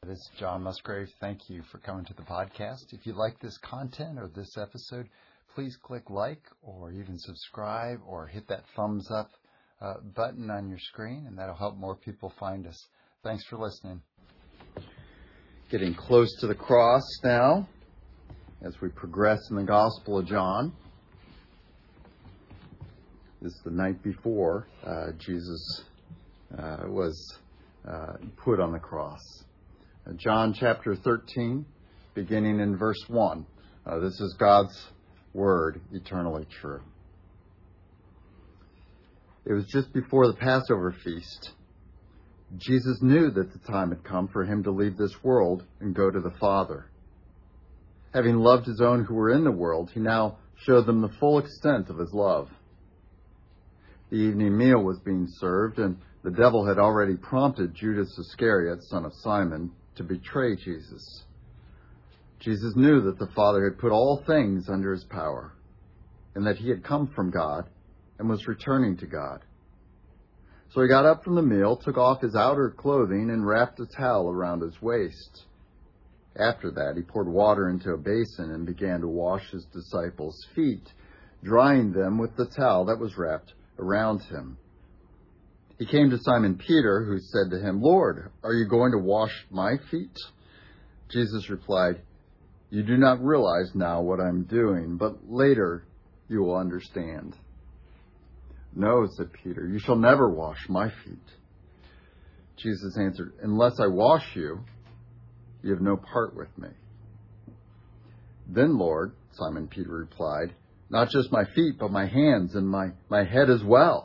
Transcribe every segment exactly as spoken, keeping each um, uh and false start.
This is John Musgrave. Thank you for coming to the podcast. If you like this content or this episode, please click like or even subscribe or hit that thumbs up uh, button on your screen, and that'll help more people find us. Thanks for listening. Getting close to the cross now as we progress in the Gospel of John. This is the night before uh, Jesus uh, was uh, put on the cross. John chapter thirteen, beginning in verse one. Uh, this is God's word, eternally true. It was just before the Passover feast. Jesus knew that the time had come for him to leave this world and go to the Father. Having loved his own who were in the world, he now showed them the full extent of his love. The evening meal was being served, and the devil had already prompted Judas Iscariot, son of Simon, to betray Jesus. Jesus knew that the Father had put all things under his power, and that he had come from God and was returning to God. So he got up from the meal, took off his outer clothing, and wrapped a towel around his waist. After that, he poured water into a basin and began to wash his disciples' feet, drying them with the towel that was wrapped around him. He came to Simon Peter, who said to him, "Lord, are you going to wash my feet?" Jesus replied, "You do not realize now what I'm doing, but later you will understand." "No," said Peter, "you shall never wash my feet." Jesus answered, "Unless I wash you, you have no part with me." "Then, Lord," Simon Peter replied, "not just my feet, but my hands and my, my head as well."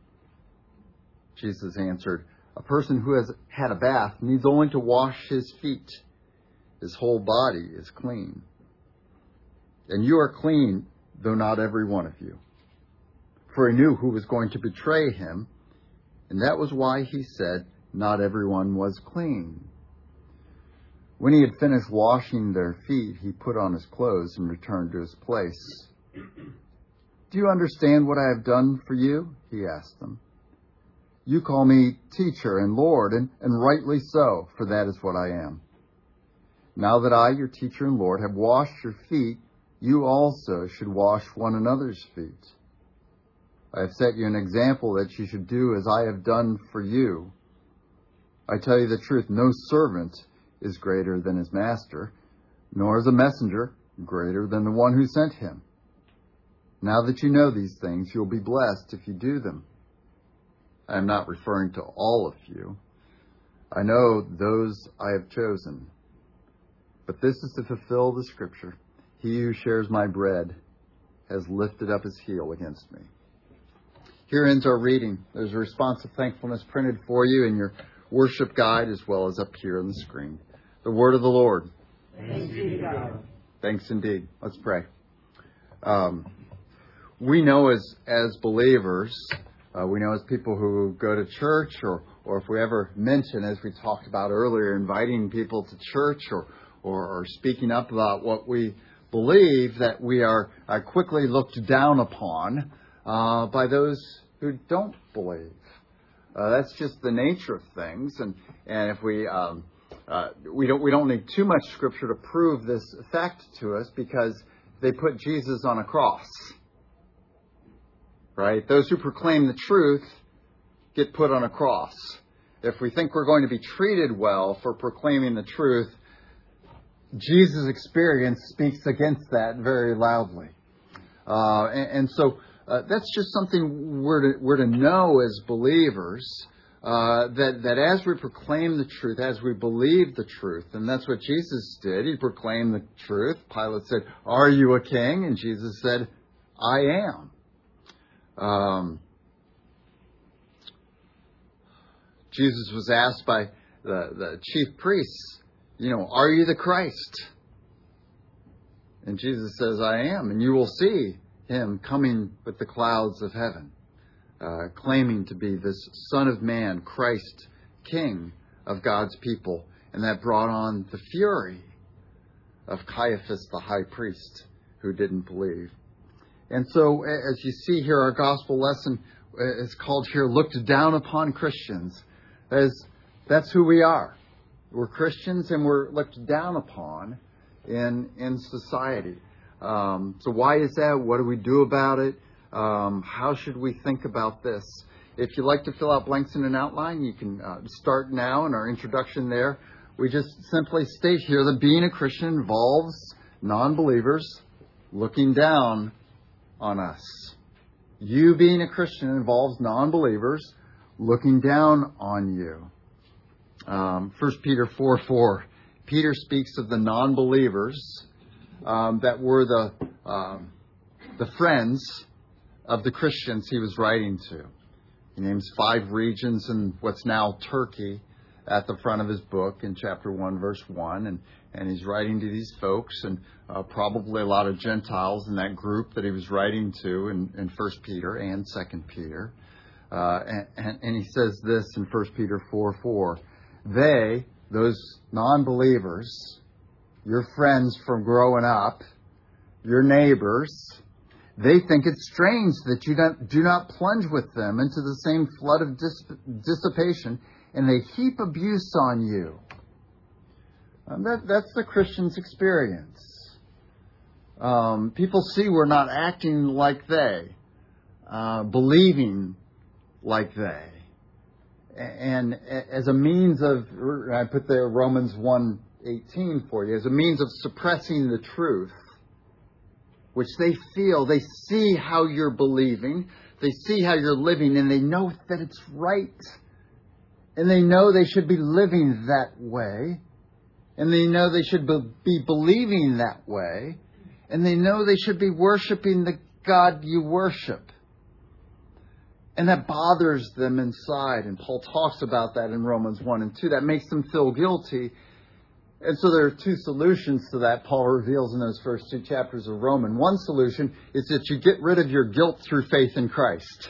Jesus answered, "A person who has had a bath needs only to wash his feet. His whole body is clean. And you are clean, though not every one of you." For he knew who was going to betray him, and that was why he said, "Not everyone was clean." When he had finished washing their feet, he put on his clothes and returned to his place. "Do you understand what I have done for you?" he asked them. "You call me teacher and Lord, and, and rightly so, for that is what I am. Now that I, your teacher and Lord, have washed your feet, you also should wash one another's feet. I have set you an example that you should do as I have done for you. I tell you the truth, no servant is greater than his master, nor is a messenger greater than the one who sent him. Now that you know these things, you'll be blessed if you do them. I am not referring to all of you. I know those I have chosen. But this is to fulfill the scripture. He who shares my bread has lifted up his heel against me." Here ends our reading. There's a response of thankfulness printed for you in your worship guide as well as up here on the screen. The word of the Lord. Thanks be to God. Thanks indeed. Let's pray. Um, we know as as believers, uh, we know as people who go to church, or or if we ever mention, as we talked about earlier, inviting people to church or or, or speaking up about what we believe, that we are, are quickly looked down upon uh, by those who don't believe. Uh, that's just the nature of things, and and if we um, uh, we don't we don't need too much scripture to prove this fact to us, because they put Jesus on a cross, right? Those who proclaim the truth get put on a cross. If we think we're going to be treated well for proclaiming the truth, Jesus' experience speaks against that very loudly, uh, and, and so. Uh, that's just something we're to, we're to know as believers, uh, that, that as we proclaim the truth, as we believe the truth, and that's what Jesus did. He proclaimed the truth. Pilate said, "Are you a king?" And Jesus said, "I am." Um, Jesus was asked by the, the chief priests, you know, "Are you the Christ?" And Jesus says, "I am, and you will see him coming with the clouds of heaven," uh, claiming to be this Son of Man, Christ, King of God's people. And that brought on the fury of Caiaphas, the high priest, who didn't believe. And so, as you see here, our gospel lesson is called here, "Looked Down Upon Christians." As that's who we are. we're Christians and we're looked down upon in in society. Um, so why is that? What do we do about it? Um, how should we think about this? If you'd like to fill out blanks in an outline, you can uh, start now in our introduction there. We just simply state here that being a Christian involves non-believers looking down on us. You being a Christian involves non-believers looking down on you. Um, First Peter four four, Peter speaks of the non-believers um, that were the um, the friends of the Christians he was writing to. He names five regions in what's now Turkey at the front of his book in chapter one, verse one. And, and he's writing to these folks, and uh, probably a lot of Gentiles in that group that he was writing to in, in First Peter and Second Peter. Uh, and, and, and he says this in First Peter four four. They, those non-believers, your friends from growing up, your neighbors, they think it's strange that you don't, do not plunge with them into the same flood of dis, dissipation, and they heap abuse on you. Um, that, that's the Christian's experience. Um, people see we're not acting like they, uh, believing like they. And as a means of, I put there Romans one eighteen for you, as a means of suppressing the truth, which they feel, they see how you're believing, they see how you're living, and they know that it's right. And they know they should be living that way. And they know they should be believing that way. And they know they should be worshiping the God you worship. And that bothers them inside. And Paul talks about that in Romans one and two. That makes them feel guilty. And so there are two solutions to that Paul reveals in those first two chapters of Romans. One solution is that you get rid of your guilt through faith in Christ.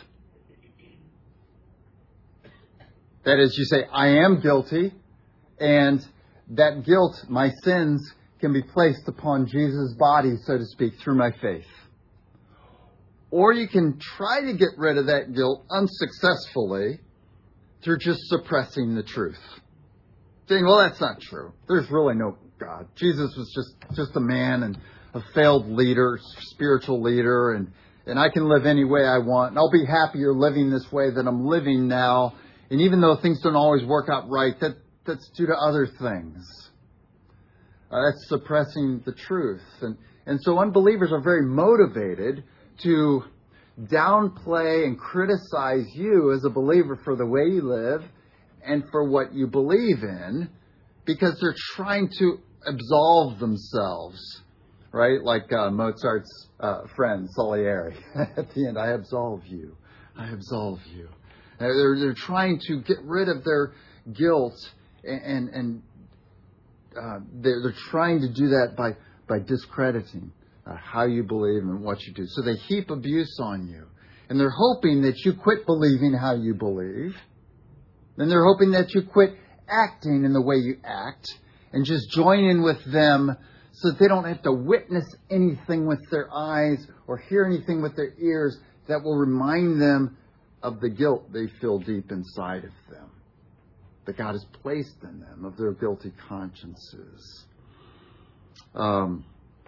That is, you say, I am guilty, and that guilt, my sins, can be placed upon Jesus' body, so to speak, through my faith. Or you can try to get rid of that guilt unsuccessfully through just suppressing the truth. Saying, well, that's not true. There's really no God. Jesus was just, just a man and a failed leader, spiritual leader, and, and I can live any way I want. And I'll be happier living this way that I'm living now. And even though things don't always work out right, that, that's due to other things. Uh, that's suppressing the truth. And, and so unbelievers are very motivated to downplay and criticize you as a believer for the way you live and for what you believe in, because they're trying to absolve themselves, right? Like uh, Mozart's uh, friend, Salieri. At the end, I absolve you. I absolve you. They're, they're trying to get rid of their guilt, and, and uh, they're, they're trying to do that by, by discrediting uh, how you believe and what you do. So they heap abuse on you. And they're hoping that you quit believing how you believe. And they're hoping that you quit acting in the way you act and just join in with them so that they don't have to witness anything with their eyes or hear anything with their ears that will remind them of the guilt they feel deep inside of them, that God has placed in them, of their guilty consciences. Um,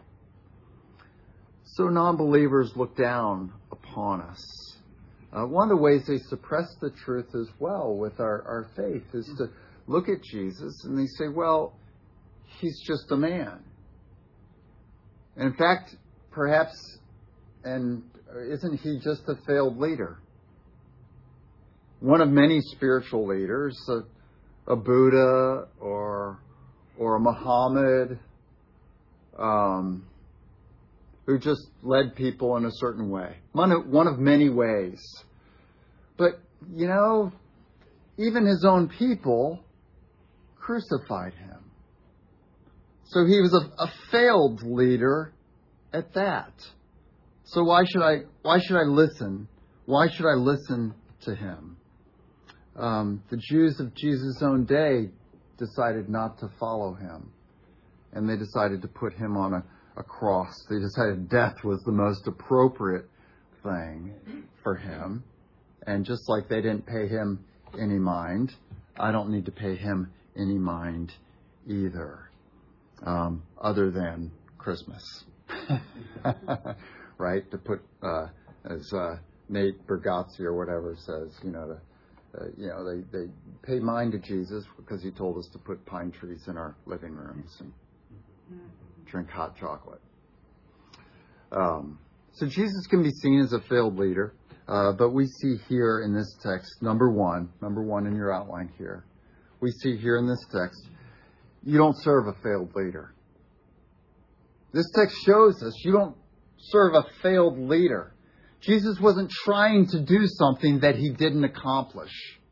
so non-believers look down upon us. Uh, one of the ways they suppress the truth as well with our, our faith is to look at Jesus and they say, well, he's just a man. And in fact, perhaps, and isn't he just a failed leader? One of many spiritual leaders, a, a Buddha or or a Muhammad, um, who just led people in a certain way. One of, one of many ways. But, you know, even his own people crucified him. So he was a, a failed leader at that. So why should I why should I listen? Why should I listen to him? Um, the Jews of Jesus' own day decided not to follow him. And they decided to put him on a, a cross. They decided death was the most appropriate thing for him. And just like they didn't pay him any mind, I don't need to pay him any mind either, um, other than Christmas. Right? To put, uh, as uh, Nate Bargatze or whatever says, you know, to, uh, you know, they, they pay mind to Jesus because he told us to put pine trees in our living rooms and drink hot chocolate. Um, so Jesus can be seen as a failed leader, uh, but we see here in this text, number one, number one in your outline here, we see here in this text, you don't serve a failed leader. This text shows us you don't serve a failed leader. Jesus wasn't trying to do something that he didn't accomplish.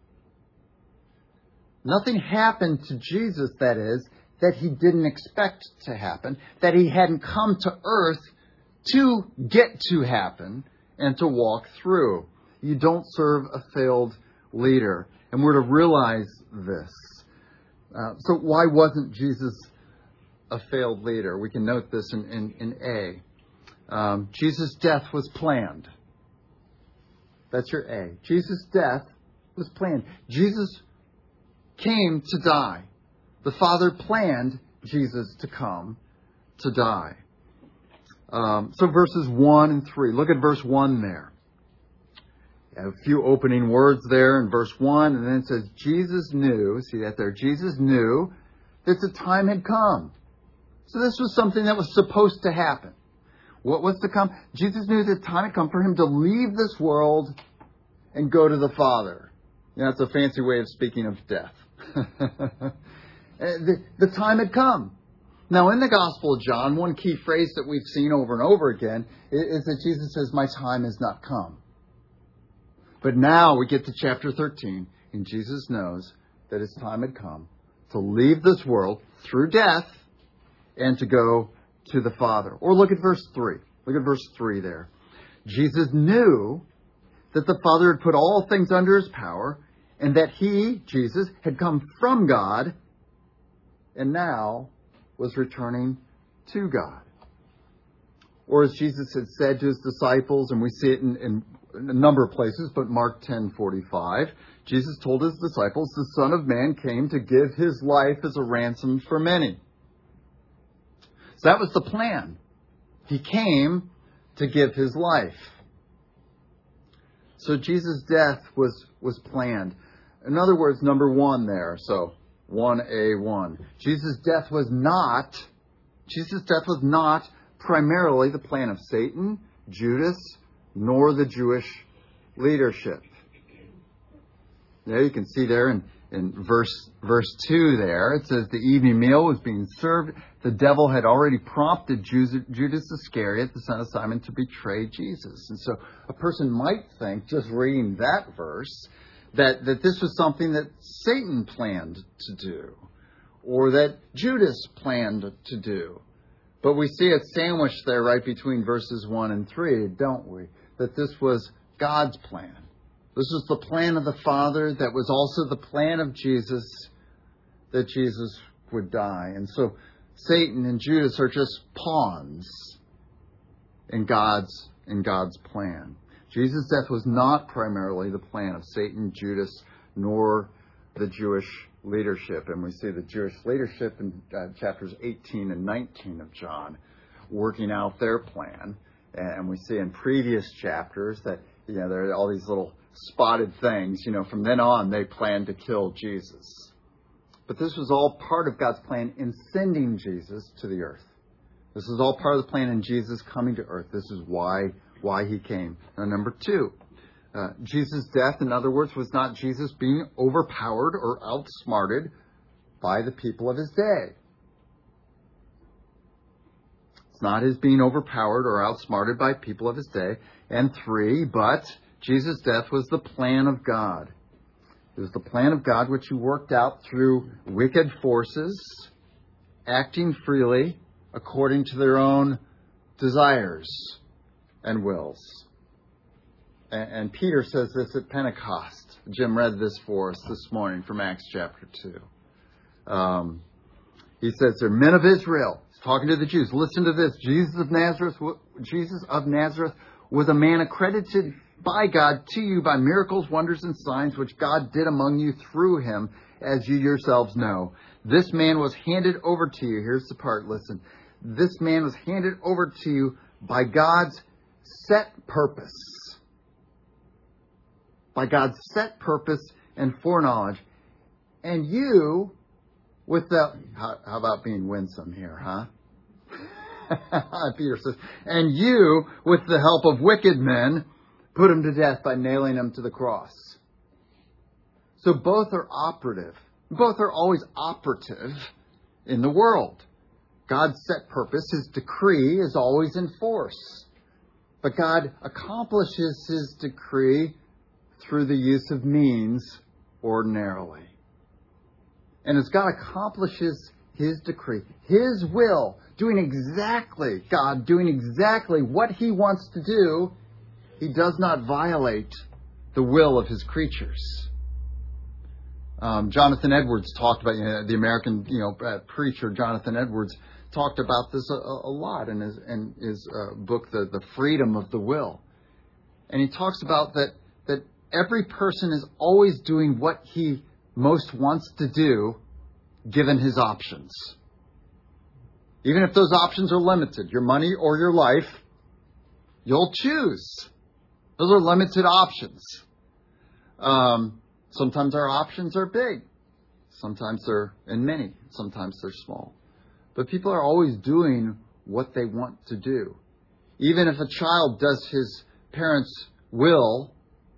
Nothing happened to Jesus, that is, that he didn't expect to happen, that he hadn't come to earth to get to happen and to walk through. You don't serve a failed leader. And we're to realize this. Uh, so why wasn't Jesus a failed leader? We can note this in, in, in A. Um, Jesus' death was planned. That's your A. Jesus' death was planned. Jesus came to die. The Father planned Jesus to come to die. Um, so verses one and three. Look at verse one there. You have a few opening words there in verse one, and then it says, Jesus knew, see that there, Jesus knew that the time had come. So this was something that was supposed to happen. What was to come? Jesus knew that the time had come for him to leave this world and go to the Father. You know, that's a fancy way of speaking of death. the, the time had come. Now, in the Gospel of John, one key phrase that we've seen over and over again is, is that Jesus says, my time has not come. But now we get to chapter thirteen, and Jesus knows that his time had come to leave this world through death and to go to the Father. Or look at verse three. Look at verse three there. Jesus knew that the Father had put all things under his power, and that he, Jesus, had come from God and now was returning to God. Or as Jesus had said to his disciples, and we see it in, in a number of places, but Mark ten forty-five, Jesus told his disciples, the Son of Man came to give his life as a ransom for many. So that was the plan. He came to give his life. So Jesus' death was, was planned. In other words, number one there, so one A one. Jesus' death was not, Jesus' death was not primarily the plan of Satan, Judas, nor the Jewish leadership. There you can see there in, in verse verse two there, it says the evening meal was being served. The devil had already prompted Judas Iscariot, the son of Simon, to betray Jesus. And so a person might think, just reading that verse, that, that this was something that Satan planned to do, or that Judas planned to do. But we see it sandwiched there right between verses one and three, don't we? That this was God's plan. This was the plan of the Father that was also the plan of Jesus, that Jesus would die. And so Satan and Judas are just pawns in God's, in God's plan. Jesus' death was not primarily the plan of Satan, Judas, nor the Jewish leadership. And we see the Jewish leadership in uh, chapters eighteen and nineteen of John working out their plan. And we see in previous chapters that, you know, there are all these little spotted things. You know, from then on, they planned to kill Jesus. But this was all part of God's plan in sending Jesus to the earth. This is all part of the plan in Jesus coming to earth. This is why, why he came. Now, number two, uh, Jesus' death, in other words, was not Jesus being overpowered or outsmarted by the people of his day. Not his being overpowered or outsmarted by people of his day. And three, but Jesus' death was the plan of God. It was the plan of God which he worked out through wicked forces, acting freely according to their own desires and wills. And, and Peter says this at Pentecost. Jim read this for us this morning from Acts chapter two. Um, he says, they're men of Israel. Talking to the Jews, listen to this. Jesus of Nazareth, Jesus of Nazareth was a man accredited by God to you by miracles, wonders, and signs which God did among you through him, as you yourselves know. This man was handed over to you. Here's the part, listen. This man was handed over to you by God's set purpose. By God's set purpose and foreknowledge. And you, with the... How, how about being winsome here, huh? Peter says, and you, with the help of wicked men, put him to death by nailing him to the cross. So both are operative. Both are always operative in the world. God's set purpose, His decree, is always in force. But God accomplishes His decree through the use of means ordinarily. And as God accomplishes His decree, His will, doing exactly, God doing exactly what He wants to do, He does not violate the will of His creatures. Um, Jonathan Edwards talked about, you know, the American, you know, uh, preacher Jonathan Edwards talked about this a, a lot in his, in his uh, book, the, the Freedom of the Will. And he talks about that, that every person is always doing what he most wants to do, given his options. Even if those options are limited, your money or your life, you'll choose. Those are limited options. Um, sometimes our options are big. Sometimes they're, and many, sometimes they're small. But people are always doing what they want to do. Even if a child does his parents' will,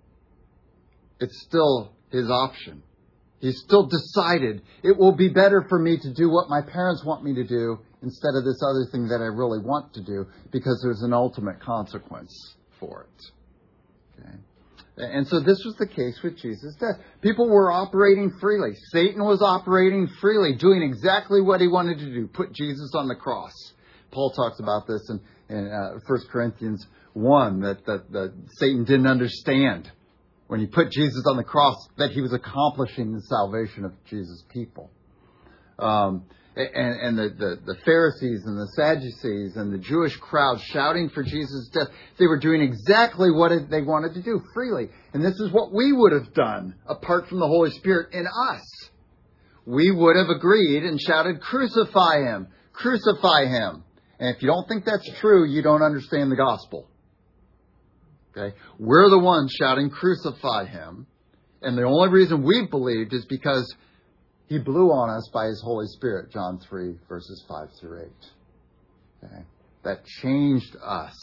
it's still his option. He's still decided, it will be better for me to do what my parents want me to do instead of this other thing that I really want to do, because there's an ultimate consequence for it. Okay? And so this was the case with Jesus' death. People were operating freely. Satan was operating freely, doing exactly what he wanted to do, put Jesus on the cross. Paul talks about this in, in uh, First Corinthians one, that, that, that Satan didn't understand when he put Jesus on the cross that he was accomplishing the salvation of Jesus' people. Um, and and the, the, the Pharisees and the Sadducees and the Jewish crowd shouting for Jesus' death, they were doing exactly what they wanted to do freely. And this is what we would have done apart from the Holy Spirit in us. We would have agreed and shouted, crucify him, crucify him. And if you don't think that's true, you don't understand the gospel. Okay? We're the ones shouting, crucify him. And the only reason we've believed is because he blew on us by his Holy Spirit, John three, verses five through eight. Okay? That changed us.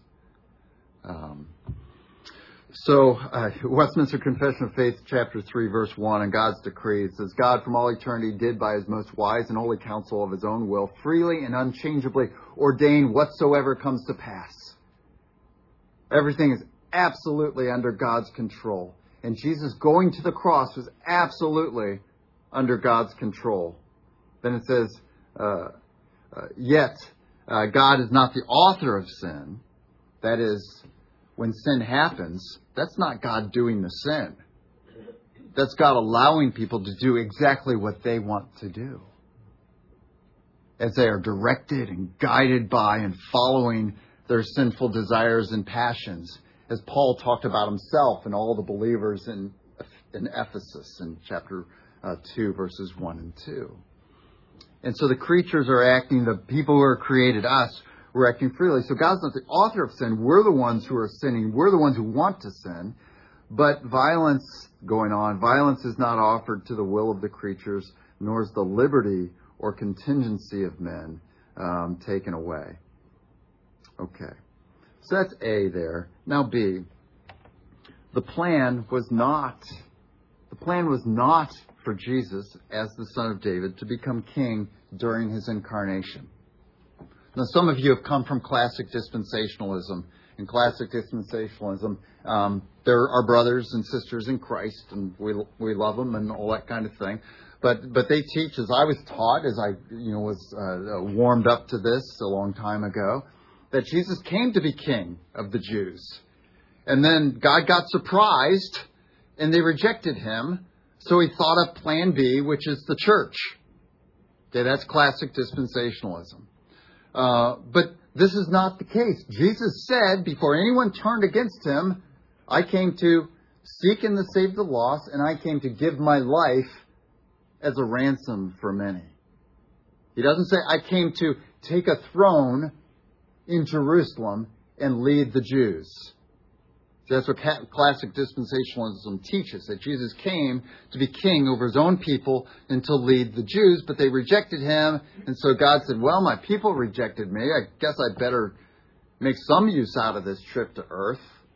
Um, so, uh, Westminster Confession of Faith, chapter three, verse one, and God's decree, it says, God from all eternity did by his most wise and holy counsel of his own will freely and unchangeably ordain whatsoever comes to pass. Everything is absolutely under God's control. And Jesus going to the cross was absolutely under God's control. Then it says, uh, uh, yet uh, God is not the author of sin. That is, when sin happens, that's not God doing the sin. That's God allowing people to do exactly what they want to do, as they are directed and guided by and following their sinful desires and passions, as Paul talked about himself and all the believers in, in Ephesus in chapter uh, two, verses one and two. And so the creatures are acting, the people who are created, us, we're acting freely. So God's not the author of sin. We're the ones who are sinning. We're the ones who want to sin. But violence going on, violence is not offered to the will of the creatures, nor is the liberty or contingency of men um, taken away. Okay. So that's A there. Now B. The plan was not, the plan was not for Jesus as the Son of David to become king during his incarnation. Now, some of you have come from classic dispensationalism. In classic dispensationalism, um, there are brothers and sisters in Christ, and we we love them and all that kind of thing. But but they teach, as I was taught, as I you know was uh, warmed up to this a long time ago, that Jesus came to be king of the Jews, and then God got surprised, and they rejected him. So he thought of Plan B, which is the church. Okay, that's classic dispensationalism. Uh, but this is not the case. Jesus said, before anyone turned against him, I came to seek and to save the lost, and I came to give my life as a ransom for many. He doesn't say, I came to take a throne in Jerusalem and lead the Jews. That's what classic dispensationalism teaches, that Jesus came to be king over his own people and to lead the Jews, but they rejected him. And so God said, well, my people rejected me. I guess I'd better make some use out of this trip to earth.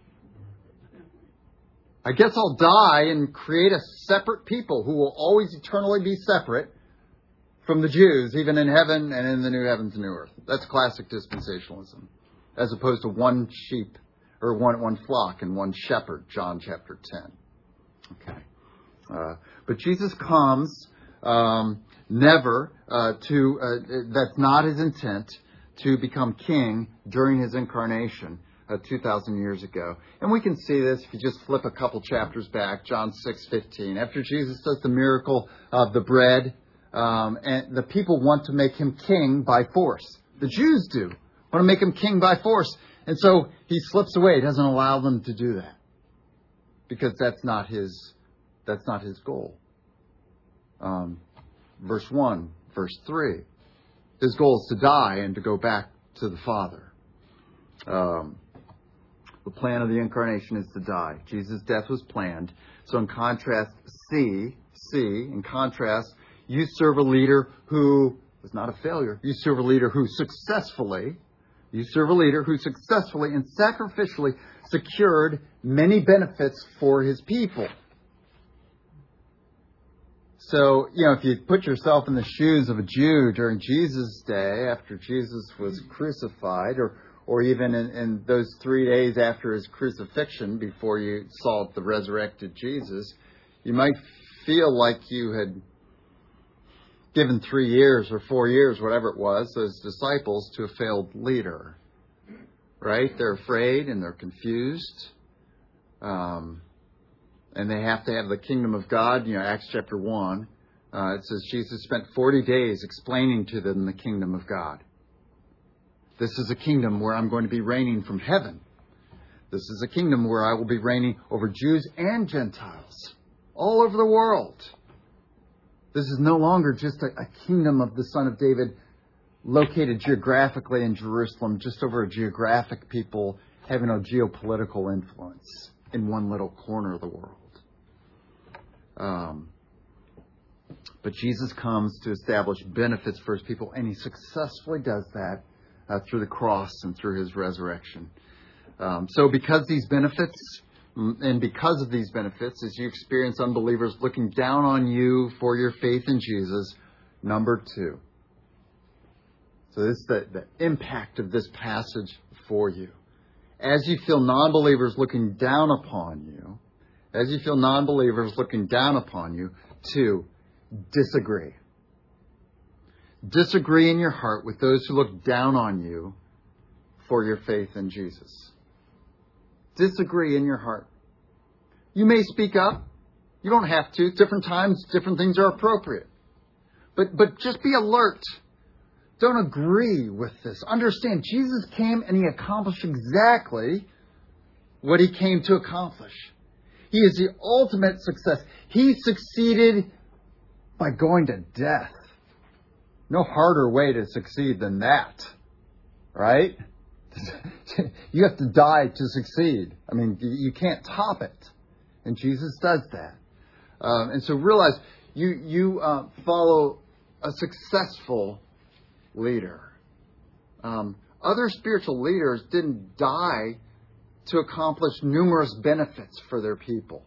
I guess I'll die and create a separate people who will always eternally be separate from the Jews, even in heaven and in the new heavens and new earth. That's classic dispensationalism, as opposed to one sheep or one one flock and one shepherd, John chapter ten. Okay, uh, but Jesus comes um, never uh, to. Uh, that's not his intent to become king during his incarnation uh, two thousand years ago, and we can see this if you just flip a couple chapters back, John six fifteen. After Jesus does the miracle of the bread. Um, and the people want to make him king by force. The Jews do want to make him king by force. And so he slips away. He doesn't allow them to do that. Because that's not his, that's not his goal. Um, verse one, verse three. His goal is to die and to go back to the Father. Um, the plan of the incarnation is to die. Jesus' death was planned. So in contrast, C, C, in contrast, you serve a leader who was not a failure. You serve a leader who successfully, you serve a leader who successfully and sacrificially secured many benefits for his people. So, you know, if you put yourself in the shoes of a Jew during Jesus' day, after Jesus was crucified, or, or even in, in those three days after his crucifixion, before you saw the resurrected Jesus, you might feel like you had given three years or four years, whatever it was, those disciples to a failed leader. Right? They're afraid and they're confused. Um, and they have to have the kingdom of God. You know, Acts chapter one, uh, it says Jesus spent forty days explaining to them the kingdom of God. This is a kingdom where I'm going to be reigning from heaven. This is a kingdom where I will be reigning over Jews and Gentiles all over the world. This is no longer just a, a kingdom of the Son of David located geographically in Jerusalem, just over a geographic people having a geopolitical influence in one little corner of the world. Um, but Jesus comes to establish benefits for his people, and he successfully does that uh, through the cross and through his resurrection. Um, so because these benefits... And because of these benefits, as you experience unbelievers looking down on you for your faith in Jesus, number two. So this is the, the impact of this passage for you. As you feel non-believers looking down upon you, as you feel non-believers looking down upon you, two, disagree. Disagree in your heart with those who look down on you for your faith in Jesus. Disagree in your heart. You may speak up. You don't have to. Different times, different things are appropriate. But but just be alert. Don't agree with this. Understand, Jesus came and he accomplished exactly what he came to accomplish. He is the ultimate success. He succeeded by going to death. No harder way to succeed than that. Right? You have to die to succeed. I mean, you can't top it. And Jesus does that. Um, and so realize you, you uh, follow a successful leader. Um, other spiritual leaders didn't die to accomplish numerous benefits for their people.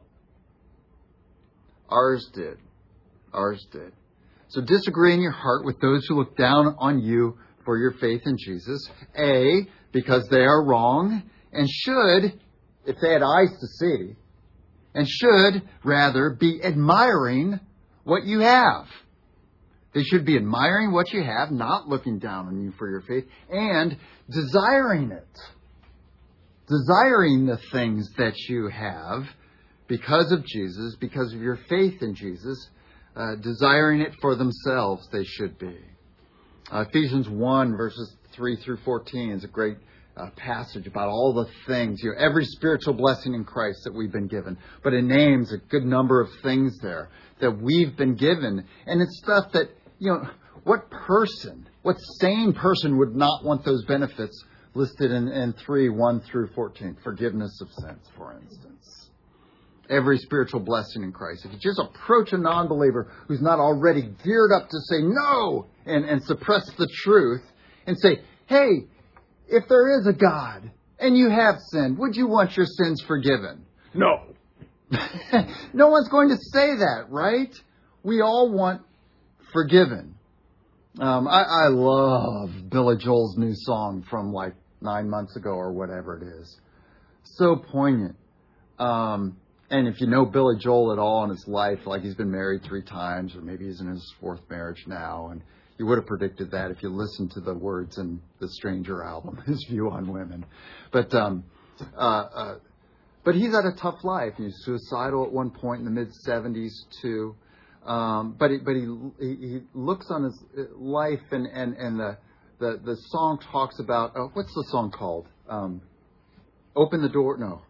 Ours did. Ours did. So disagree in your heart with those who look down on you for your faith in Jesus. A, because they are wrong and should, if they had eyes to see, and should rather be admiring what you have. They should be admiring what you have, not looking down on you for your faith, and desiring it. Desiring the things that you have because of Jesus, because of your faith in Jesus, uh, desiring it for themselves, they should be. Uh, Ephesians one, verses three through fourteen is a great uh, passage about all the things, you know, every spiritual blessing in Christ that we've been given. But it names a good number of things there that we've been given. And it's stuff that, you know, what person, what sane person would not want those benefits listed in, in three, one through fourteen? Forgiveness of sins, for instance. Every spiritual blessing in Christ. If you just approach a non-believer who's not already geared up to say no and, and suppress the truth and say, hey, if there is a God and you have sinned, would you want your sins forgiven? No. No one's going to say that, right? We all want forgiven. Um, I, I love Billy Joel's new song from like nine months ago or whatever it is. So poignant. Um, and if you know Billy Joel at all in his life, like he's been married three times, or maybe he's in his fourth marriage now, and you would have predicted that if you listened to the words in the Stranger album, his view on women. But um, uh, uh, but he's had a tough life. He was suicidal at one point in the mid seventies too. Um, but he, but he he looks on his life, and, and, and the, the the song talks about uh, what's the song called? Um, Open the door. No.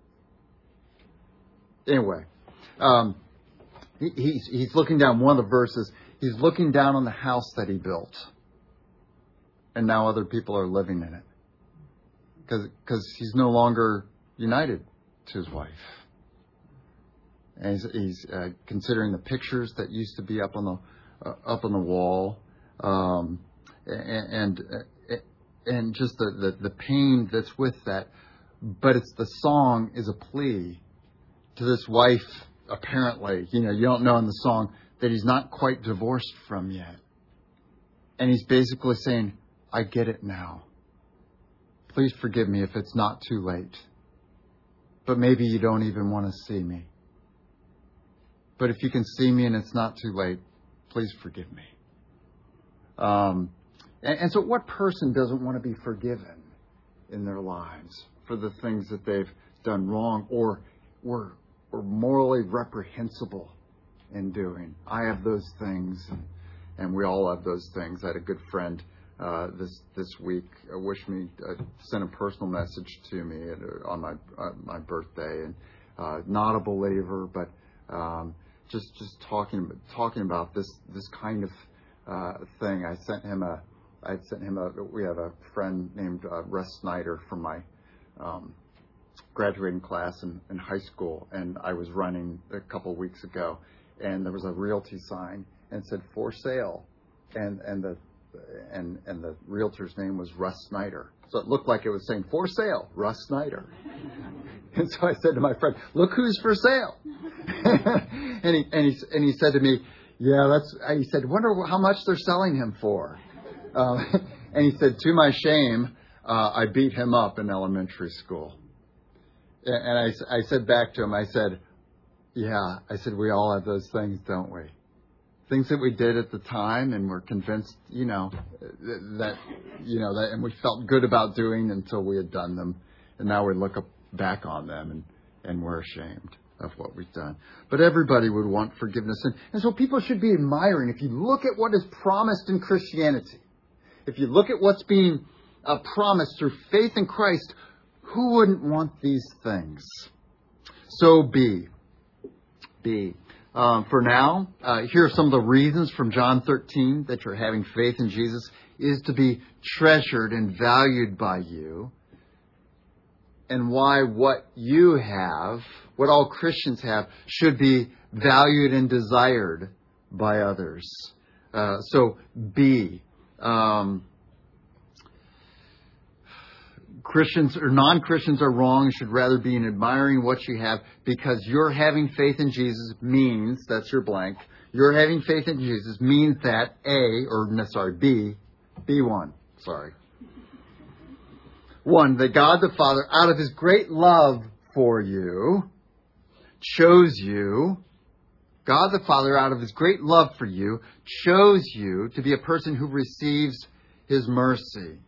Anyway, um, he, he's he's looking down one of the verses. He's looking down on the house that he built, and now other people are living in it because because he's no longer united to his wife. And he's, he's uh, considering the pictures that used to be up on the uh, up on the wall, um, and and, uh, and just the, the, the pain that's with that. But it's the song is a plea to this wife. Apparently, you know, you don't know in the song that he's not quite divorced from yet, and he's basically saying, "I get it now. Please forgive me if it's not too late. But maybe you don't even want to see me. But if you can see me and it's not too late, please forgive me." Um, and, and so what person doesn't want to be forgiven in their lives for the things that they've done wrong or were, were morally reprehensible in doing? I have those things, and, and we all have those things. I had a good friend uh, this this week uh, wish me, uh, sent a personal message to me at, uh, on my uh, my birthday, and uh, not a believer, but um, just just talking talking about this this kind of uh, thing. I sent him a I sent him a we have a friend named uh, Russ Snyder from my um, graduating class in, in high school, and I was running a couple of weeks ago, and there was a realty sign and it said for sale, and and the and and the realtor's name was Russ Snyder. So it looked like it was saying for sale, Russ Snyder. And so I said to my friend, "Look who's for sale." and he and he and he said to me, "Yeah, that's." He said, "Wonder how much they're selling him for." Um, and he said, "To my shame, uh, I beat him up in elementary school." And I, I said back to him, I said, "Yeah," I said, "we all have those things, don't we? Things that we did at the time and we're convinced, you know, that, you know, that, and we felt good about doing until we had done them. And now we look up, back on them and, and we're ashamed of what we've done." But everybody would want forgiveness. And, and so people should be admiring. If you look at what is promised in Christianity, if you look at what's being uh, promised through faith in Christ, who wouldn't want these things? So be. Be. Um, for now, uh, here are some of the reasons from John thirteen that you're having faith in Jesus is to be treasured and valued by you, and why what you have, what all Christians have, should be valued and desired by others. Uh, so be. Um, Christians or non-Christians are wrong. You should rather be in admiring what you have, because you're having faith in Jesus means, that's your blank, you're having faith in Jesus means that A, or no, sorry, B, B one, sorry. One, that God the Father, out of His great love for you, chose you, God the Father, out of His great love for you, chose you to be a person who receives His mercy.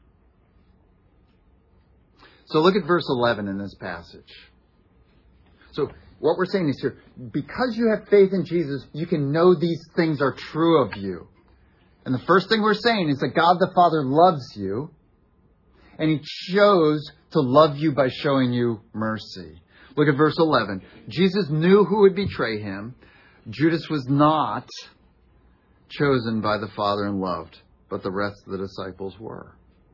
So look at verse eleven in this passage. So what we're saying is here, because you have faith in Jesus, you can know these things are true of you. And the first thing we're saying is that God the Father loves you. and he chose to love you by showing you mercy. Look at verse eleven. Jesus knew who would betray him. Judas was not chosen by the Father and loved, but the rest of the disciples were.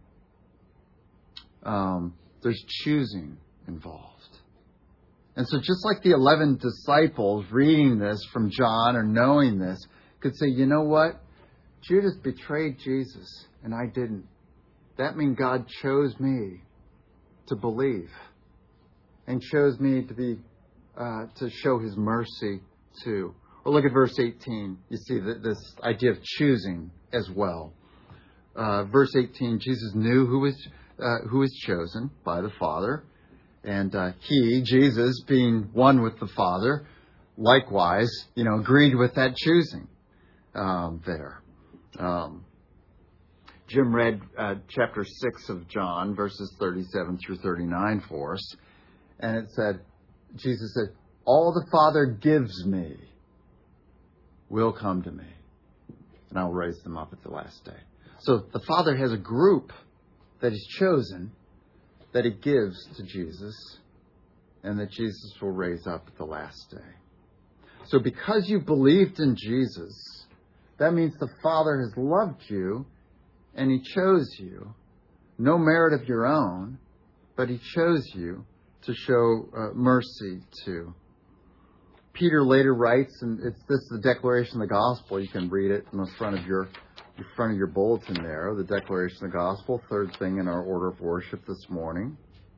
Um, there's choosing involved. And so just like the eleven disciples reading this from John or knowing this could say, you know what? Judas betrayed Jesus and I didn't. That means God chose me to believe and chose me to be uh, to show his mercy too. Or look at verse eighteen. You see that this idea of choosing as well. Uh, verse eighteen, Jesus knew who was uh, who was chosen by the Father. And uh, he, Jesus, being one with the Father, likewise, you know, agreed with that choosing um, there. Um, Jim read uh, chapter six of John, verses thirty-seven through thirty-nine for us. And it said, Jesus said, all the Father gives me will come to me, and I'll raise them up at the last day. So the Father has a group that He's chosen that He gives to Jesus, and that Jesus will raise up at the last day. So because you believed in Jesus, that means the Father has loved you, and He chose you. No merit of your own, but He chose you to show uh, mercy to. Peter later writes, and it's this is the declaration of the gospel. You can read it in the front of your in front of your bulletin there. The declaration of the gospel, third thing in our order of worship this morning.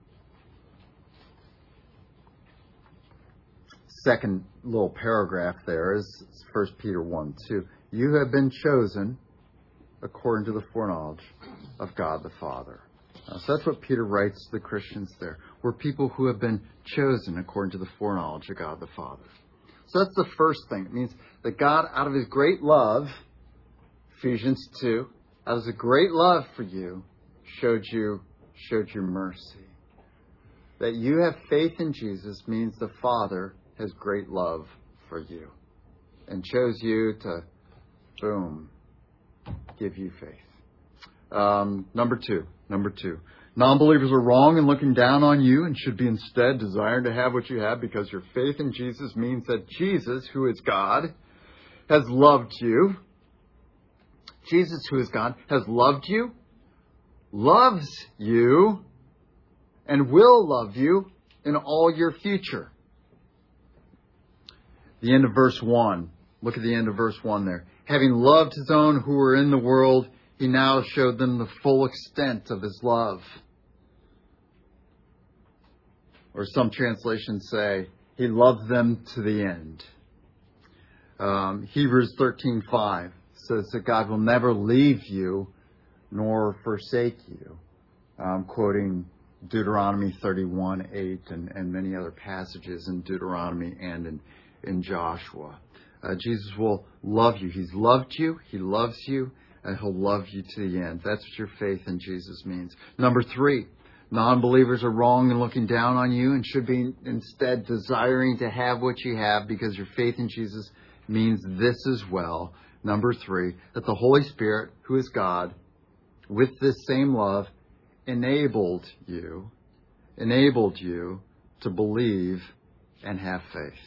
Second little paragraph there is First Peter one two. You have been chosen according to the foreknowledge of God the Father. Uh, so that's what Peter writes to the Christians there. We're people who have been chosen according to the foreknowledge of God the Father. So that's the first thing. It means that God, out of His great love, Ephesians two, out of His great love for you, showed you, showed you mercy. That you have faith in Jesus means the Father has great love for you and chose you to, boom, give you faith. Um, number two, number two. Non-believers are wrong in looking down on you and should be instead desiring to have what you have because your faith in Jesus means that Jesus, who is God, has loved you. Jesus, who is God, has loved you, loves you, and will love you in all your future. The end of verse one. Look at the end of verse one there. Having loved His own who were in the world, He now showed them the full extent of His love. Or some translations say, He loved them to the end. Um, Hebrews thirteen five says that God will never leave you nor forsake you. Um, quoting Deuteronomy thirty-one eight and, and many other passages in Deuteronomy and in, in Joshua. Uh, Jesus will love you. He's loved you. He loves you. And He'll love you to the end. That's what your faith in Jesus means. Number three, non-believers are wrong in looking down on you and should be instead desiring to have what you have because your faith in Jesus means this as well. Number three, that the Holy Spirit, who is God, with this same love, enabled you, enabled you to believe and have faith.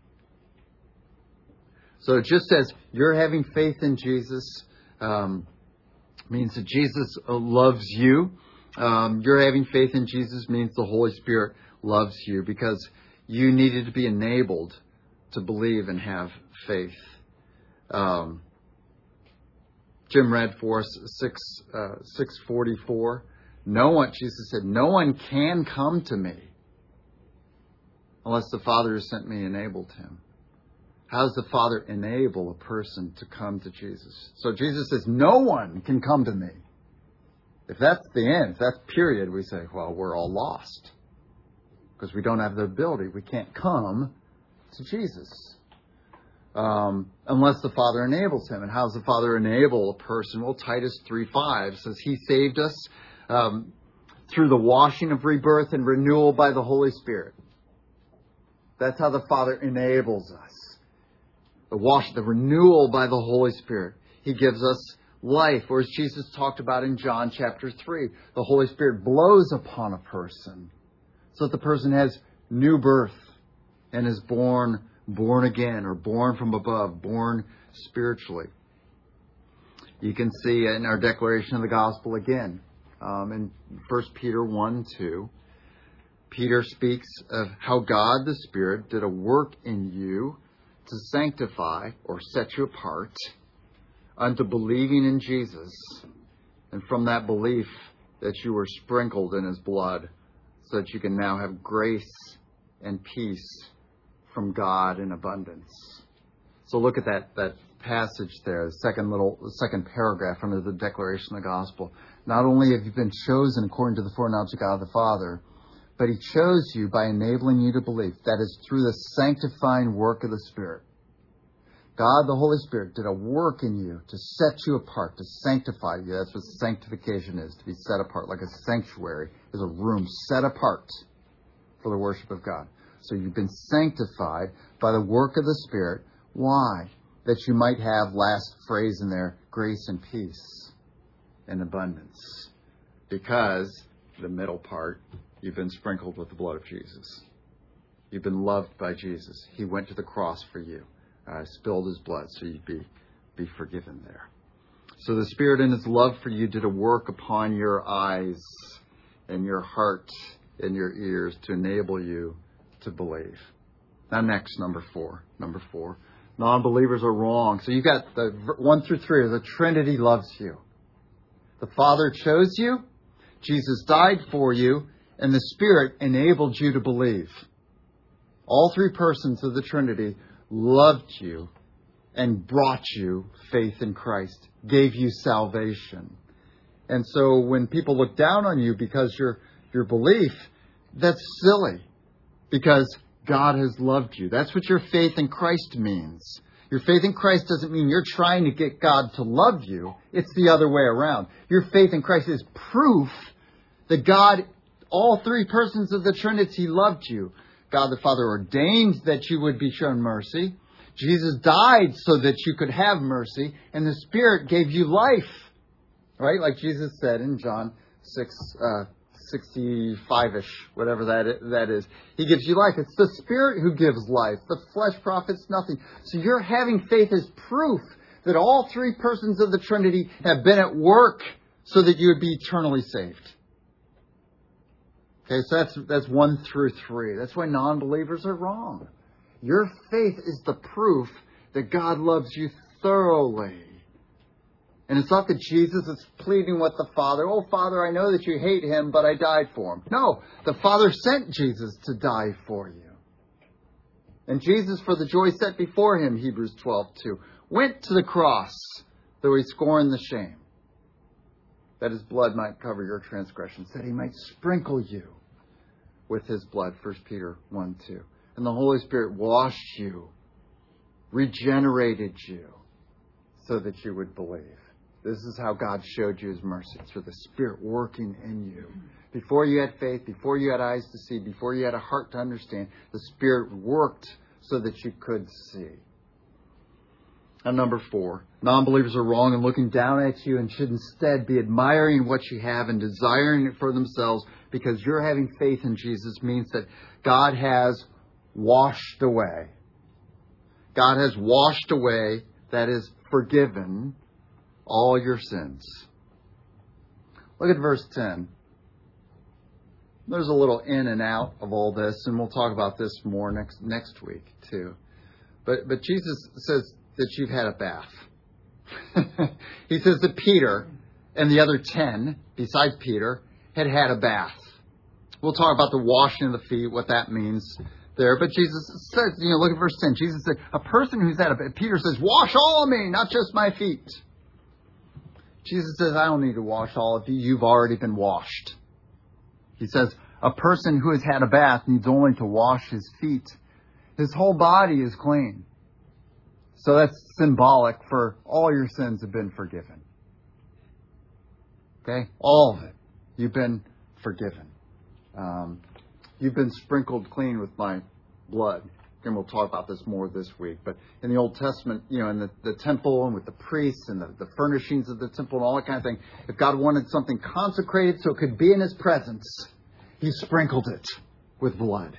So just as you're having faith in Jesus, um, means that Jesus loves you. Um, you're having faith in Jesus means the Holy Spirit loves you because you needed to be enabled to believe and have faith. Um, Jim read for us six uh, six forty four. No one, Jesus said, no one can come to me unless the Father who sent me enabled him. How does the Father enable a person to come to Jesus? So Jesus says, no one can come to me. If that's the end, if that's period, we say, well, we're all lost. Because we don't have the ability. We can't come to Jesus. Um, unless the Father enables him. And how does the Father enable a person? Well, Titus three five says he saved us um, through the washing of rebirth and renewal by the Holy Spirit. That's how the Father enables us. The wash, the renewal by the Holy Spirit. He gives us life. Or as Jesus talked about in John chapter three, the Holy Spirit blows upon a person so that the person has new birth and is born, born again, or born from above, born spiritually. You can see in our declaration of the gospel again, um, in First Peter one two, Peter speaks of how God the Spirit did a work in you to sanctify or set you apart unto believing in Jesus, and from that belief that you were sprinkled in his blood, so that you can now have grace and peace from God in abundance. So look at that, that passage there, the second little, the second paragraph under the declaration of the gospel. Not only have you been chosen according to the foreknowledge of God the Father, but he chose you by enabling you to believe. That is through the sanctifying work of the Spirit. God, the Holy Spirit, did a work in you to set you apart, to sanctify you. That's what sanctification is, to be set apart. Like a sanctuary is a room set apart for the worship of God. So you've been sanctified by the work of the Spirit. Why? That you might have, last phrase in there, grace and peace and abundance. Because, the middle part, you've been sprinkled with the blood of Jesus. You've been loved by Jesus. He went to the cross for you. Uh, spilled his blood so you'd be, be forgiven there. So the Spirit in his love for you did a work upon your eyes and your heart and your ears to enable you to believe. Now next, number four. Number four. Non-believers are wrong. So you've got the one through three. The Trinity loves you. The Father chose you. Jesus died for you. And the Spirit enabled you to believe. All three persons of the Trinity loved you and brought you faith in Christ, gave you salvation. And so when people look down on you because your your belief, that's silly, because God has loved you. That's what your faith in Christ means. Your faith in Christ doesn't mean you're trying to get God to love you. It's the other way around. Your faith in Christ is proof that God, all three persons of the Trinity, loved you. God the Father ordained that you would be shown mercy. Jesus died so that you could have mercy. And the Spirit gave you life. Right? Like Jesus said in John six, uh, sixty-five-ish, whatever that is, that is. He gives you life. It's the Spirit who gives life. The flesh profits nothing. So you're having faith as proof that all three persons of the Trinity have been at work so that you would be eternally saved. Okay, so that's that's one through three. That's why non-believers are wrong. Your faith is the proof that God loves you thoroughly. And it's not that Jesus is pleading with the Father, oh, Father, I know that you hate him, but I died for him. No, the Father sent Jesus to die for you. And Jesus, for the joy set before him, Hebrews twelve two, went to the cross, though he scorned the shame, that his blood might cover your transgressions, that he might sprinkle you with his blood, First Peter one two. And the Holy Spirit washed you, regenerated you, so that you would believe. This is how God showed you his mercy, through the Spirit working in you. Before you had faith, before you had eyes to see, before you had a heart to understand, the Spirit worked so that you could see. And number four, non-believers are wrong in looking down at you and should instead be admiring what you have and desiring it for themselves, because you're having faith in Jesus means that God has washed away. God has washed away, that is, forgiven all your sins. Look at verse ten. There's a little in and out of all this, and we'll talk about this more next next week too. But but Jesus says that you've had a bath. He says that Peter and the other ten, besides Peter, had had a bath. We'll talk about the washing of the feet, what that means there. But Jesus says, you know, look at verse ten. Jesus said, a person who's had a bath, Peter says, wash all of me, not just my feet. Jesus says, I don't need to wash all of you. You've already been washed. He says, a person who has had a bath needs only to wash his feet. His whole body is clean. So that's symbolic for all your sins have been forgiven. Okay? All of it. You've been forgiven. Um, you've been sprinkled clean with my blood. and we'll talk about this more this week, but in the Old Testament, you know, in the, the temple and with the priests and the, the furnishings of the temple and all that kind of thing, if God wanted something consecrated so it could be in his presence, he sprinkled it with blood.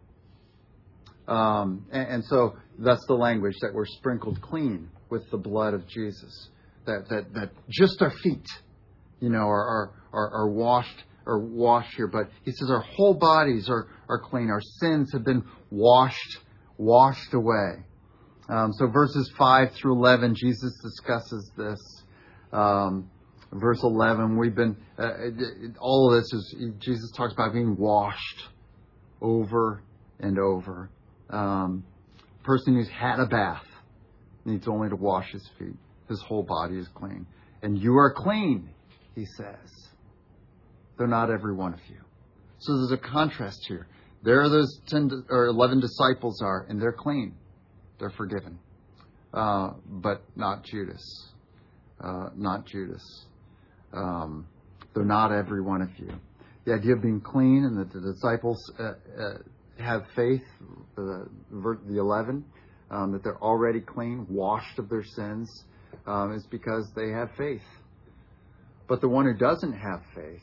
Um, and, and so that's the language, that we're sprinkled clean with the blood of Jesus. That that that just our feet, you know, are are, are washed are washed here. But he says our whole bodies are, are clean. Our sins have been washed washed away. Um, so verses five through eleven, Jesus discusses this. Um, verse eleven, we've been uh, all of this is Jesus talks about being washed over and over. Um, person who's had a bath needs only to wash his feet. His whole body is clean. And you are clean, he says, though not every one of you. So there's a contrast here. There are those ten or eleven disciples are, and they're clean. They're forgiven. Uh, but not Judas. Uh, not Judas. Um, though not every one of you. The idea of being clean and that the disciples uh, uh, have faith, uh, the eleven, um, that they're already clean, washed of their sins, um, is because they have faith. But the one who doesn't have faith,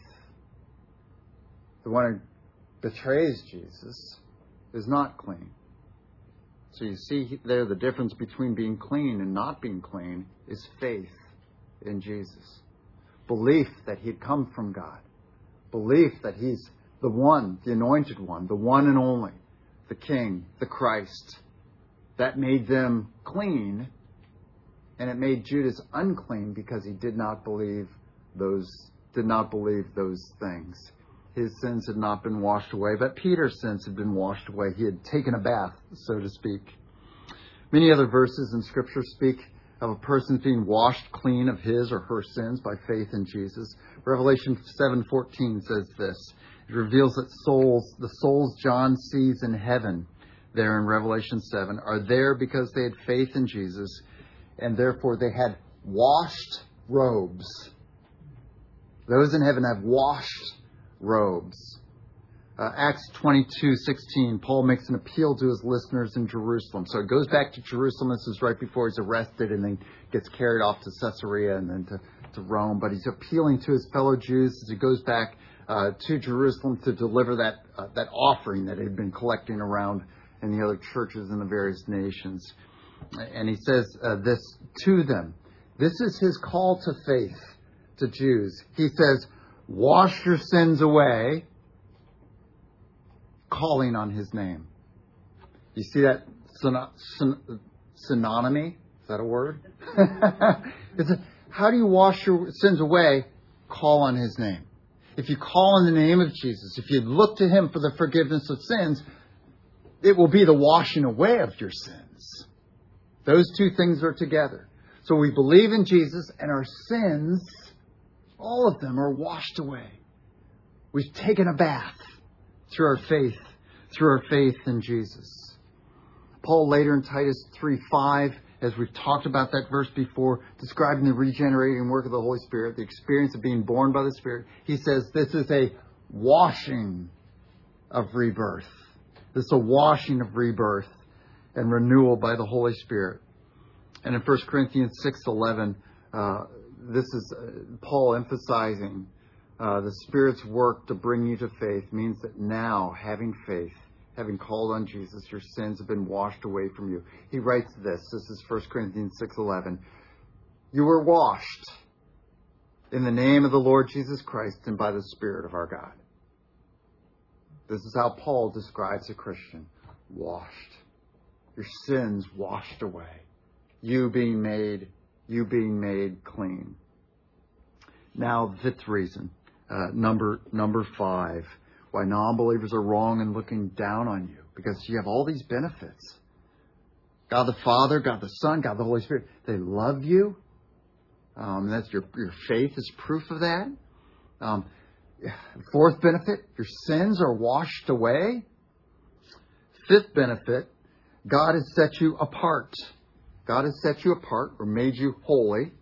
the one who betrays Jesus, is not clean. So you see there the difference between being clean and not being clean is faith in Jesus. Belief that he'd come from God. Belief that he's the one, the anointed one, the one and only, the King, the Christ. That made them clean, and it made Judas unclean because he did not believe those did not believe those things. His sins had not been washed away, but Peter's sins had been washed away. He had taken a bath, so to speak. Many other verses in Scripture speak of a person being washed clean of his or her sins by faith in Jesus. Revelation seven fourteen says this. It reveals that souls, the souls John sees in heaven, there in Revelation seven, are there because they had faith in Jesus, and therefore they had washed robes. Those in heaven have washed robes. Uh, Acts twenty-two sixteen, Paul makes an appeal to his listeners in Jerusalem. So it goes back to Jerusalem. This is right before he's arrested and then gets carried off to Caesarea and then to, to Rome. But he's appealing to his fellow Jews as he goes back uh, to Jerusalem to deliver that uh, that offering that he'd been collecting around in the other churches in the various nations. And he says uh, this to them. This is his call to faith to Jews. He says, wash your sins away, calling on his name. You see that syn- syn- synonymy? Is that a word? It's a, how do you wash your sins away? Call on his name. If you call on the name of Jesus, if you look to him for the forgiveness of sins, it will be the washing away of your sins. Those two things are together. So we believe in Jesus and our sins, all of them, are washed away. We've taken a bath through our faith, through our faith in Jesus. Paul later in Titus three five, as we've talked about that verse before, describing the regenerating work of the Holy Spirit, the experience of being born by the Spirit, he says this is a washing of rebirth. This is a washing of rebirth and renewal by the Holy Spirit. And in First Corinthians six eleven, uh, this is uh, Paul emphasizing uh, the Spirit's work to bring you to faith means that now, having faith, having called on Jesus, your sins have been washed away from you. He writes this. This is First Corinthians six eleven. You were washed in the name of the Lord Jesus Christ and by the Spirit of our God. This is how Paul describes a Christian. Washed. Your sins washed away. You being made, you being made clean. Now, fifth reason, uh, number number five, why non-believers are wrong in looking down on you, because you have all these benefits. God the Father, God the Son, God the Holy Spirit, they love you. Um, that's your your faith is proof of that. Um, fourth benefit, your sins are washed away. Fifth benefit, God has set you apart. God has set you apart or made you holy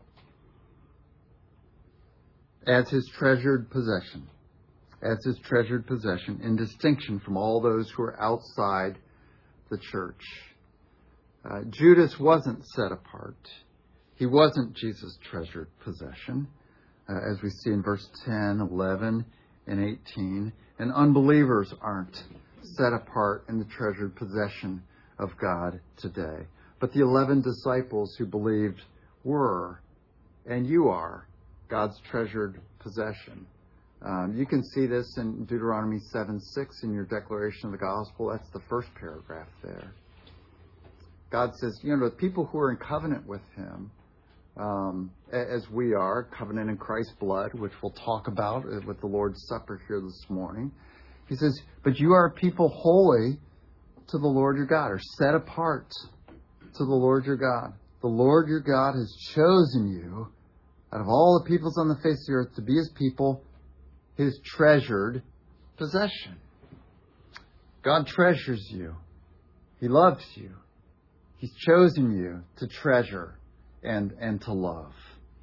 as his treasured possession. As his treasured possession in distinction from all those who are outside the church. Uh, Judas wasn't set apart. He wasn't Jesus' treasured possession, uh, as we see in verse ten, eleven, and eighteen. And unbelievers aren't set apart in the treasured possession of God today. But the eleven disciples who believed were, and you are, God's treasured possession. Um, you can see this in Deuteronomy seven six in your declaration of the gospel. That's the first paragraph there. God says, you know, the people who are in covenant with him, um, as we are, covenant in Christ's blood, which we'll talk about with the Lord's Supper here this morning. He says, but you are a people holy to the Lord your God, or set apart to the Lord your God. The Lord your God has chosen you out of all the peoples on the face of the earth to be his people, his treasured possession. God treasures you. He loves you. He's chosen you to treasure and, and to love.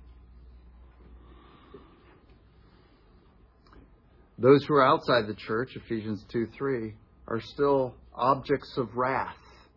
Those who are outside the church, Ephesians two three, are still objects of wrath.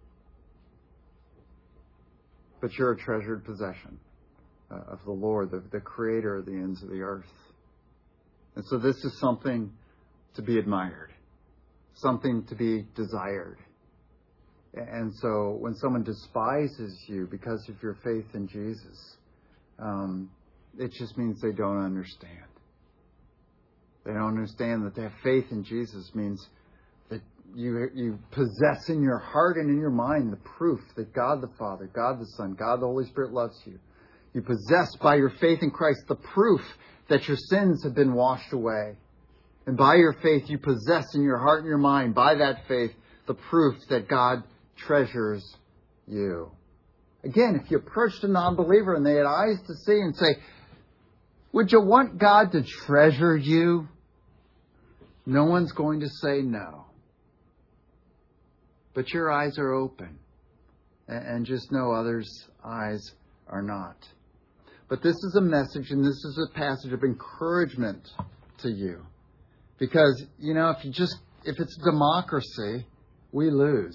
But you're a treasured possession uh, of the Lord, the, the creator of the ends of the earth. And so this is something to be admired, something to be desired. And so when someone despises you because of your faith in Jesus, um, it just means they don't understand. They don't understand that to have faith in Jesus means that you you possess in your heart and in your mind the proof that God the Father, God the Son, God the Holy Spirit loves you. You possess by your faith in Christ the proof that your sins have been washed away. And by your faith you possess in your heart and your mind, by that faith, the proof that God treasures you. Again, if you approached a non-believer and they had eyes to see and say, would you want God to treasure you? No one's going to say no. But your eyes are open. And just know others' eyes are not. But this is a message and this is a passage of encouragement to you. Because, you know, if you just, if it's democracy, we lose.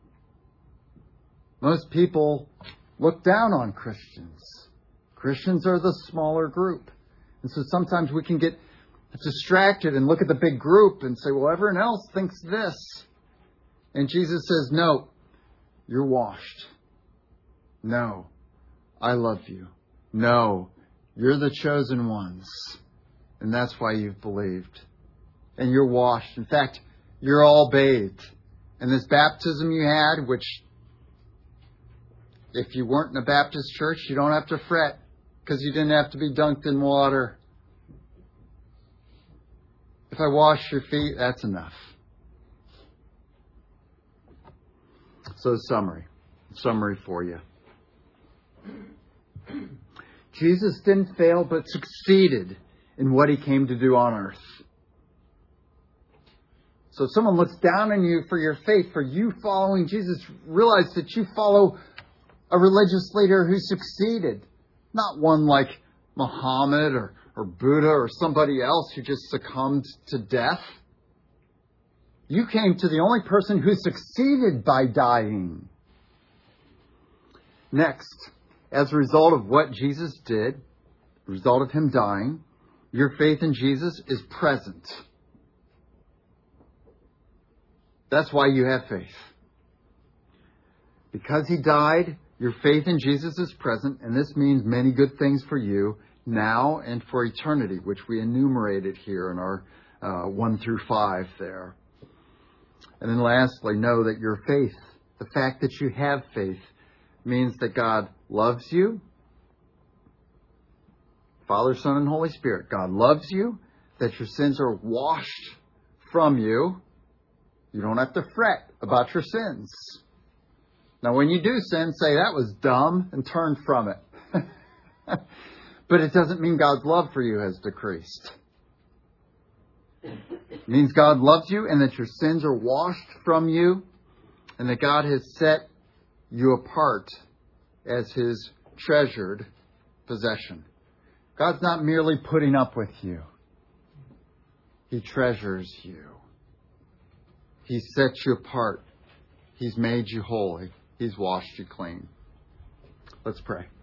Most people look down on Christians. Christians are the smaller group. And so sometimes we can get distracted and look at the big group and say, well, everyone else thinks this. And Jesus says, no, you're washed. No, I love you. No, you're the chosen ones. And that's why you've believed. And you're washed. In fact, you're all bathed. And this baptism you had, which if you weren't in a Baptist church, you don't have to fret because you didn't have to be dunked in water. If I wash your feet, that's enough. So summary. Summary for you. Jesus didn't fail but succeeded in what he came to do on earth. So if someone looks down on you for your faith, for you following Jesus, realize that you follow a religious leader who succeeded. Not one like Muhammad or, or Buddha or somebody else who just succumbed to death. You came to the only person who succeeded by dying. Next, as a result of what Jesus did, the result of him dying, your faith in Jesus is present. That's why you have faith. Because he died, your faith in Jesus is present, and this means many good things for you now and for eternity, which we enumerated here in our uh, one through five there. And then lastly, know that your faith, the fact that you have faith, means that God loves you. Father, Son, and Holy Spirit. God loves you, that your sins are washed from you. You don't have to fret about your sins. Now, when you do sin, say, that was dumb, and turn from it. But it doesn't mean God's love for you has decreased. It means God loves you and that your sins are washed from you and that God has set you apart as his treasured possession. God's not merely putting up with you. He treasures you. He sets you apart. He's made you holy. He's washed you clean. Let's pray.